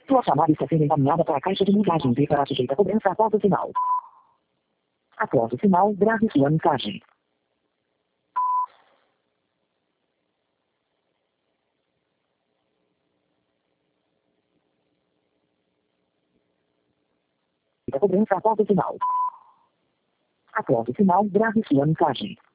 Sua chamada está sendo encaminhada para a caixa de mensagens e será sujeita a cobrança após o sinal. Após o sinal, grave sua mensagem. A cobrança após o sinal. Após o sinal, grave sua mensagem.